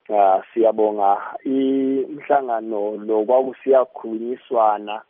Siyabonga imhlangano lo kwakusiyakhulunyiswana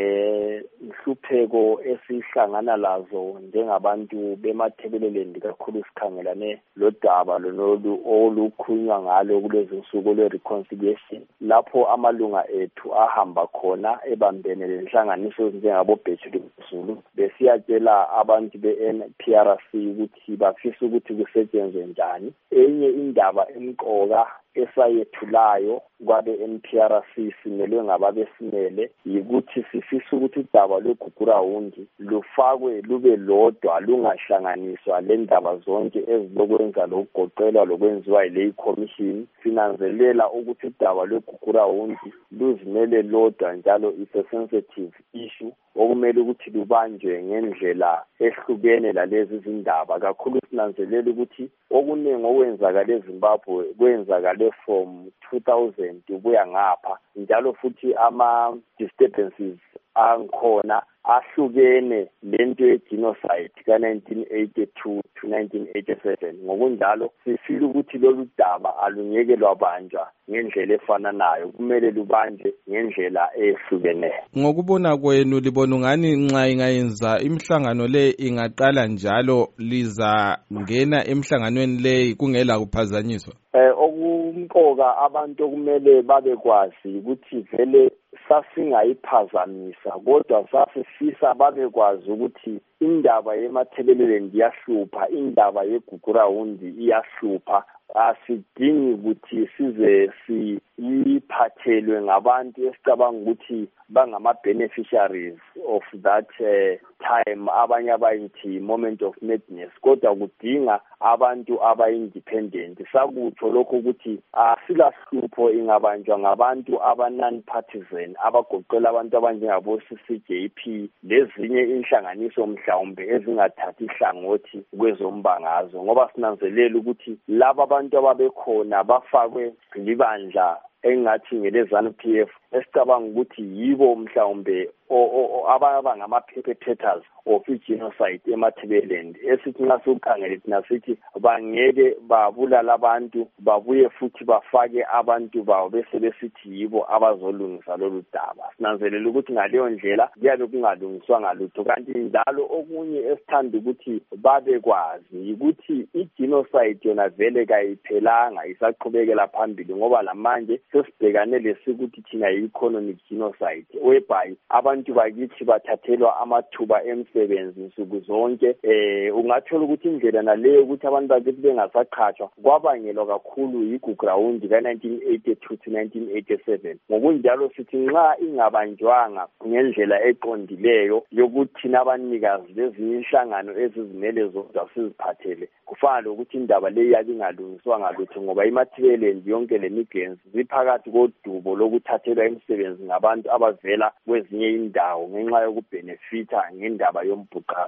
ngenhlupheko esihlangana lazo njengabantu bemathebelelendi kakhulu sikhangelane lodaba lonolu olukhulunywa ngalo kulezi nsuku lwe-reconciliation lapho amalunga ethu ahamba khona ebambene lenhlanganiso njengabo Bhethuli Zulu besiyatshela abantu be-NPRC ukuthi bafisa ukuthi kusetshenzwe njani. Enye indaba emqoka esayethulayo kwabe-NPRC simelwe ngababesimele yikuthi sifisa ukuthi udaba lweGugurawundi lufakwe lube lodwa lungahlanganiswa lendaba zonke ezilokwenza lokugoqelwa lokwenziwa yile commission. Sinanzelela ukuthi udaba lweGugurawundi luzimele lodwa njalo is a sensitive issue okumele ukuthi lubanjwe ngendlela ehlukene lalezi zindaba. Kakhulu sinanzelela ukuthi okuningi okwenzakala eZimbabwe kwenzakale from 2000 kuya ngapha, njalo futhi ama-disturbances angikhona ahlukene lento ye-genocide ka-1982 to 1987. Ngokunjalo sifile ukuthi lolu daba alungeke lwabanjwa ngendlela efananayo, kumele lubanjwe ngendlela ehlukeneyo. Ngokubona kwenu libona ungani nxa ingayenza imihlangano le ingaqala njalo liza ngena emhlanganweni le kungela kuphazanyiswa? Okumqoka abantu okumele babekwazi ukuthi vele sasingayiphazamisa kodwa sasifisa babekwazi ukuthi indaba yemathebelelendi iyahlupha, indaba yeGugurawundi iyahlupha. Asidingi ukuthi size siyiphathelwe ngabantu esicabanga ukuthi bangama-beneficiaries of that time, abanye abayithi moment of madness, kodwa kudinga abantu aba-independent. Sakutsho lokho ukuthi asilahlupho ingabanjwa ngabantu aba-non-partisan abagoqela abantu abanjengabo-CCJP lezinye inhlanganiso mhlawumbe ezingathathi ihlangothi kwezombangazwe, ngoba sinanzelela ukuthi laba abantu ababekhona bafakwe libandla engathi ngele-ZANU-PF esicabanga ukuthi yibo mhlawumbe ababa ngama-perpetrators of i-genocide emathebelendi, esithi nxa sikhangele thina sithi bangeke babulala abantu babuye futhi bafake abantu bawo bese besithi yibo abazolungisa lolu daba. Sinanzelela ukuthi ngaleyo ndlela kuyabe kungalungiswanga lutho, kanti njalo okunye esithanda ukuthi babekwazi ukuthi i-genocide yona vele kayiphelanga, isaqhubekela phambili, ngoba lamanje sesibhekane lesikuthi thina yi-economic genocide whereby abantu bakithi bathathelwa amathuba emsebenzi nsuku zonke. Ungathola ukuthi indlela naleyo ukuthi abantu bakithi bengasaqhatshwa kwabangelwa kakhulu yiGugurawundi ka-1982 to 1987. Ngokunjalo sithi nxa ingabanjwanga ngendlela eqondileyo yokuthi thina abanikazi lezinye inhlangano ezizimele zodwa siziphathele, kufana lokuthi indaba leyi yabe ingalungiswanga lutho, ngoba imathebelendi yonke lemigenzi ziphakathi kodubo lokuthathelwa imisebenzi ngabantu abavela kwezinye indawo ngenxa yokubhenefitha ngendaba yombhuqazo.